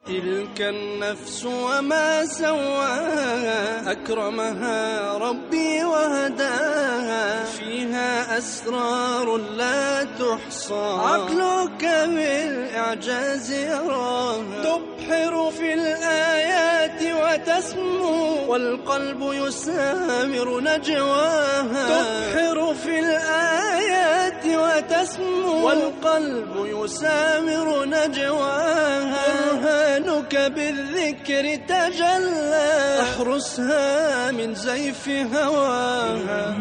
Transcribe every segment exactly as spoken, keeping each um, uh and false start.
تلك النفس وما سواها أكرمها ربي وهداها فيها أسرار لا تحصى عقلك بالإعجاز يراها تبحر في الآيات وتسمو والقلب يسامر نجواها تبحر في الآيات وتسمو والقلب يسامر نجواها برهانك بالذكر تجلى احرسها من زيف هواها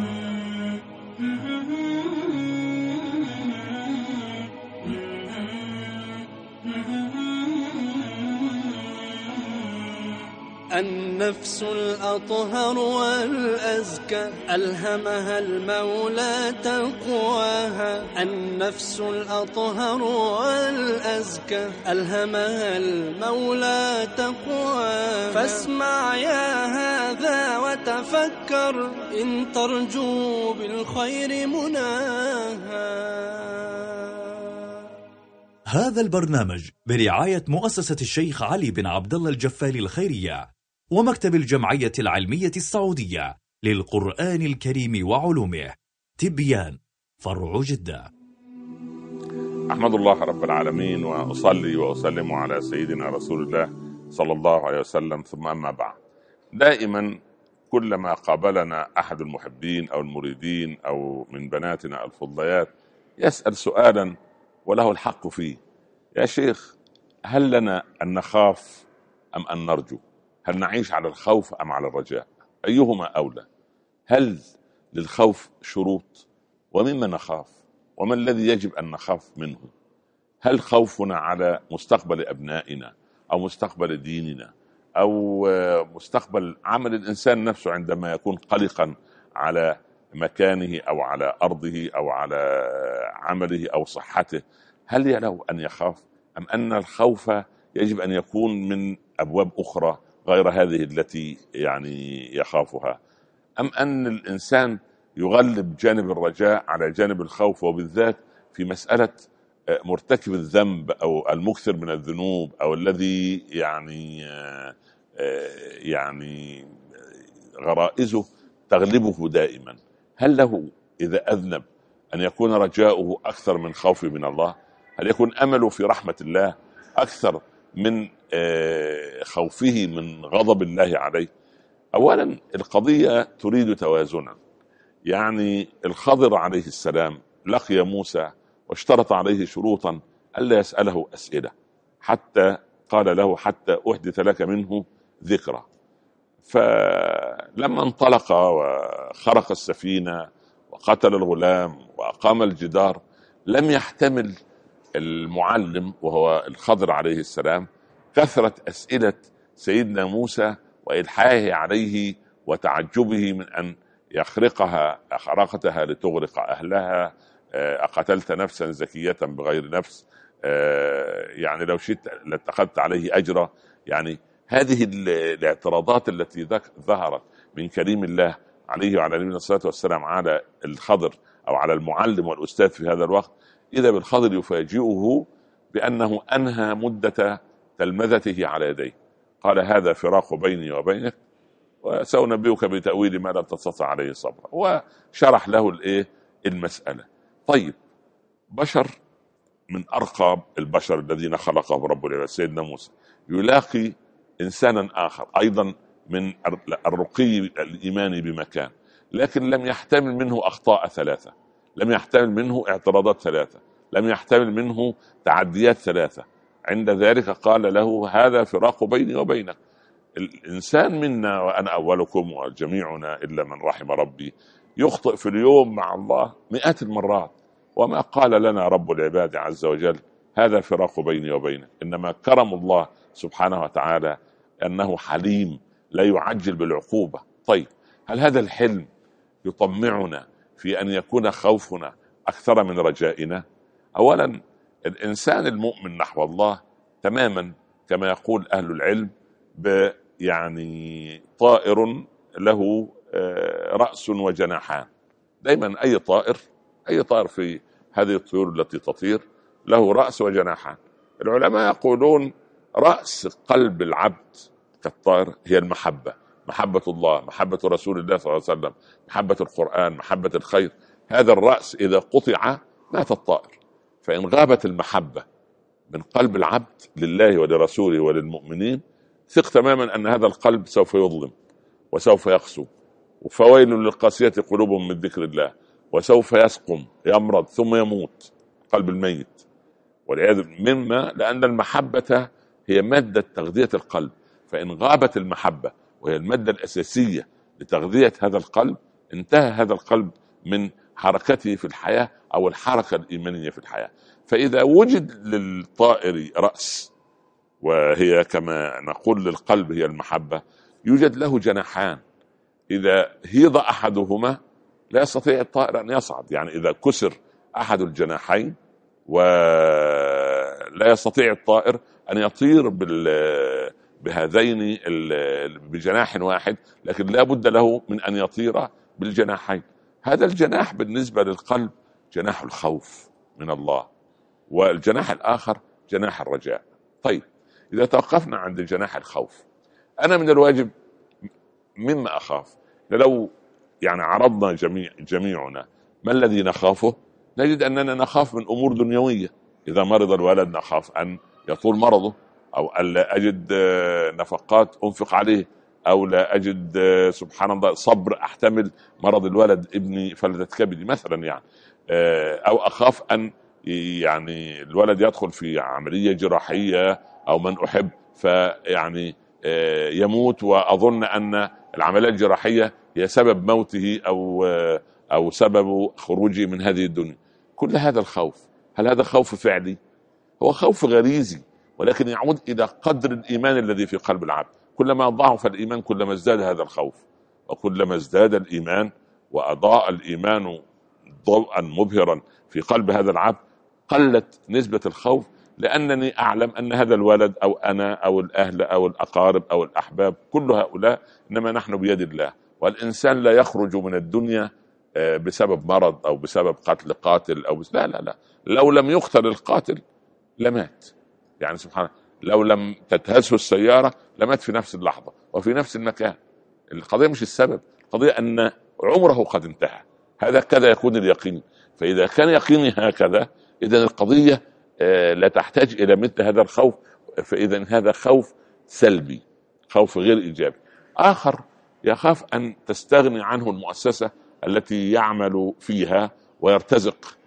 النفس الأطهر والأزكى ألهمها المولى تقواها النفس الأطهر والأزكى ألهمها المولى تقواها فاسمع يا هذا وتفكر إن ترجو بالخير مناها. هذا البرنامج برعاية مؤسسة الشيخ علي بن عبد الله الجفالي الخيرية ومكتب الجمعية العلمية السعودية للقرآن الكريم وعلومه. تبيان فرع جدة. أحمد الله رب العالمين وأصلي وأسلم على سيدنا رسول الله صلى الله عليه وسلم، ثم أما بعد. دائما كلما قابلنا أحد المحبين أو المريدين أو من بناتنا الفضليات يسأل سؤالا وله الحق فيه: يا شيخ، هل لنا أن نخاف أم أن نرجو؟ هل نعيش على الخوف أم على الرجاء؟ أيهما أولى؟ هل للخوف شروط؟ ومما نخاف؟ وما الذي يجب أن نخاف منه؟ هل خوفنا على مستقبل أبنائنا أو مستقبل ديننا أو مستقبل عمل الإنسان نفسه عندما يكون قلقا على مكانه أو على أرضه أو على عمله أو صحته؟ هل له أن يخاف أم أن الخوف يجب أن يكون من أبواب أخرى غير هذه التي يعني يخافها؟ أم أن الإنسان يغلب جانب الرجاء على جانب الخوف، وبالذات في مسألة مرتكب الذنب أو المكثر من الذنوب أو الذي يعني يعني غرائزه تغلبه دائما؟ هل له إذا أذنب أن يكون رجاؤه أكثر من خوفه من الله؟ هل يكون أمله في رحمة الله أكثر من خوفه من غضب الله عليه؟ أولا القضية تريد توازنا. يعني الخضر عليه السلام لقي موسى واشترط عليه شروطا ألا يسأله أسئلة، حتى قال له: حتى أحدث لك منه ذكرى. فلما انطلق وخرق السفينة وقتل الغلام وأقام الجدار لم يحتمل المعلم وهو الخضر عليه السلام كثرة أسئلة سيدنا موسى وإلحاحه عليه وتعجبه من أن يخرقها خرقتها لتغرق أهلها، أقتلت نفسا زكية بغير نفس، يعني لو شئت لاتخذت عليه أجرا. يعني هذه الاعتراضات التي ظهرت من كريم الله عليه وعلى نبينا الصلاة والسلام على الخضر أو على المعلم والأستاذ في هذا الوقت، إذا بالخضر يفاجئه بأنه أنهى مدة تلمذته على يديه. قال: هذا فراق بيني وبينك وسأنبئك بتأويل ما لم تستطع عليه صبرا، وشرح له الايه المسألة. طيب، بشر من أرقى البشر الذين خلقه رب العالمين سيدنا موسى يلاقي إنسانا آخر أيضا من الرقي الإيماني بمكان، لكن لم يحتمل منه أخطاء ثلاثة، لم يحتمل منه اعتراضات ثلاثة، لم يحتمل منه تعديات ثلاثة. عند ذلك قال له: هذا فراق بيني وبينك. الإنسان منا وأنا أولكم وجميعنا إلا من رحم ربي يخطئ في اليوم مع الله مئات المرات، وما قال لنا رب العباد عز وجل: هذا فراق بيني وبينك. إنما كرم الله سبحانه وتعالى أنه حليم لا يعجل بالعقوبة. طيب، هل هذا الحلم يطمعنا في أن يكون خوفنا أكثر من رجائنا؟ أولا، الإنسان المؤمن نحو الله تماما كما يقول أهل العلم يعني طائر له رأس وجناحان. دايما أي طائر أي طائر في هذه الطيور التي تطير له رأس وجناحان. العلماء يقولون رأس قلب العبد كالطائر هي المحبة، محبة الله، محبة رسول الله صلى الله عليه وسلم، محبة القرآن، محبة الخير. هذا الرأس إذا قطع مات الطائر. فإن غابت المحبة من قلب العبد لله ولرسوله وللمؤمنين، ثق تماما أن هذا القلب سوف يظلم وسوف يقسو، فويل للقاسية قلوبهم من ذكر الله، وسوف يسقم يمرض ثم يموت قلب الميت والعياذ مما، لأن المحبة هي مادة تغذية القلب. فإن غابت المحبة وهي المادة الأساسية لتغذية هذا القلب، انتهى هذا القلب من حركته في الحياة أو الحركة الإيمانية في الحياة. فإذا وجد للطائر رأس، وهي كما نقول للقلب هي المحبة، يوجد له جناحان، إذا هيض أحدهما لا يستطيع الطائر أن يصعد. يعني إذا كسر أحد الجناحين ولا يستطيع الطائر أن يطير بهذين بجناح واحد، لكن لا بد له من أن يطير بالجناحين. هذا الجناح بالنسبة للقلب جناح الخوف من الله، والجناح الآخر جناح الرجاء. طيب، إذا توقفنا عند جناح الخوف، أنا من الواجب مما أخاف. لو يعني عرضنا جميع جميعنا ما الذي نخافه، نجد أننا نخاف من أمور دنيوية. إذا مرض الولد نخاف أن يطول مرضه، أو أن لا أجد نفقات أنفق عليه، أو لا أجد سبحان الله صبر أحتمل مرض الولد ابني فلتة كبدي مثلا، يعني أو أخاف أن يعني الولد يدخل في عملية جراحية أو من أحب فيعني يموت، وأظن أن العملية الجراحية هي سبب موته أو أو سبب خروجه من هذه الدنيا. كل هذا الخوف، هل هذا خوف فعلي؟ هو خوف غريزي، ولكن يعود إلى قدر الإيمان الذي في قلب العبد. كلما ضعف الإيمان كلما ازداد هذا الخوف، وكلما ازداد الإيمان وأضاء الإيمان ضوءا مبهرا في قلب هذا العبد قلت نسبة الخوف، لأنني أعلم أن هذا الولد أو أنا أو الأهل أو الأقارب أو الأحباب كل هؤلاء إنما نحن بيد الله، والإنسان لا يخرج من الدنيا بسبب مرض أو بسبب قتل قاتل أو بس لا لا لا لو لم يقتل القاتل لمات، يعني سبحان الله، لو لم تتهزه السيارة لمات في نفس اللحظة وفي نفس المكان. القضية مش السبب، القضية أن عمره قد انتهى. هذا كذا يكون اليقين. فإذا كان يقيني هكذا، إذن القضية لا تحتاج إلى مثل هذا الخوف. فإذا هذا خوف سلبي، خوف غير إيجابي. آخر يخاف أن تستغني عنه المؤسسة التي يعمل فيها ويرتزق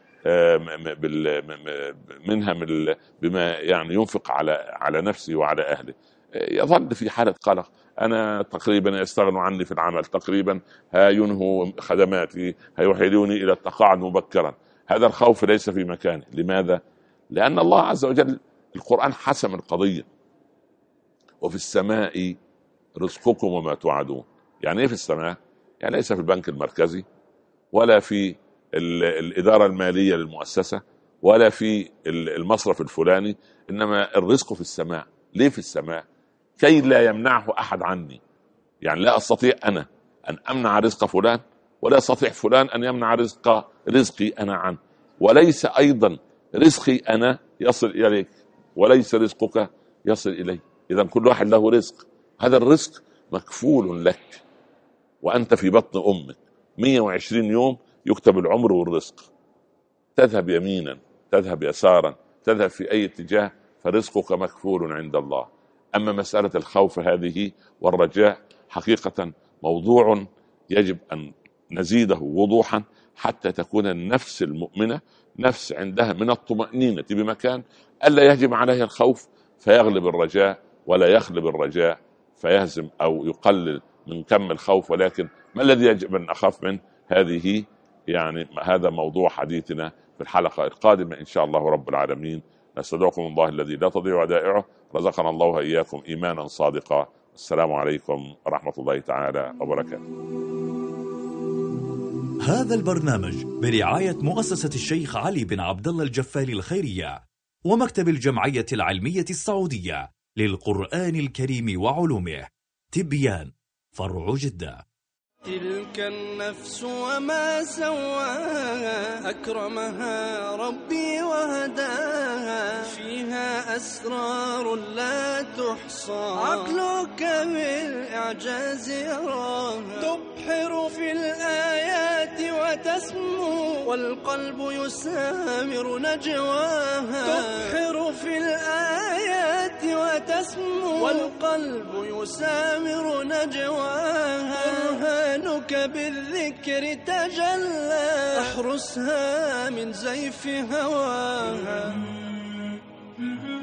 منها بما يعني ينفق على على نفسه وعلى أهله، يظل في حالة قلق. أنا تقريبا يستغنوا عني في العمل، تقريبا هينهوا خدماتي، هيحيلوني إلى التقاعد مبكرا. هذا الخوف ليس في مكانه. لماذا؟ لأن الله عز وجل القرآن حسم القضية: وفي السماء رزقكم وما توعدون. يعني ايه في السماء؟ يعني ليس في البنك المركزي، ولا في الإدارة المالية للمؤسسة، ولا في المصرف الفلاني، إنما الرزق في السماء. ليه في السماء؟ كي لا يمنعه أحد عني. يعني لا أستطيع أنا أن أمنع رزق فلان، ولا يستطيع فلان أن يمنع رزق رزقي أنا عنه، وليس أيضا رزقي أنا يصل إليك، وليس رزقك يصل إلي. إذا كل واحد له رزق، هذا الرزق مكفول لك وأنت في بطن أمك. مئة وعشرين يوم يكتب العمر والرزق، تذهب يمينا تذهب يسارا تذهب في أي اتجاه، فرزقك مكفول عند الله. أما مسألة الخوف هذه والرجاء حقيقة موضوع يجب أن نزيده وضوحا، حتى تكون النفس المؤمنة نفس عندها من الطمأنينة بمكان ألا يهجم عليها الخوف فيغلب الرجاء، ولا يغلب الرجاء فيهزم أو يقلل من كم الخوف. ولكن ما الذي يجب أن أخاف منه؟ هذه يعني هذا موضوع حديثنا في الحلقة القادمة إن شاء الله رب العالمين. نستودعكم الله الذي لا تضيع ودائعه، رزقنا الله وإياكم إيمانا صادقا. السلام عليكم ورحمة الله تعالى وبركاته. هذا البرنامج برعاية مؤسسة الشيخ علي بن عبد الله الجفالي الخيرية ومكتب الجمعية العلمية السعودية للقرآن الكريم وعلومه، تبيان، فرع جدة. تلك النفس وما سواها أكرمها ربي وهداها فيها أسرار لا تحصى عقلك بالإعجاز يراها تبحر في الآيات وتسمو والقلب يسامر نجواها تبحر في الآيات وتسمو والقلب يسامر نجواها برهانك بالذكر تجلى احرسها من زيف هواها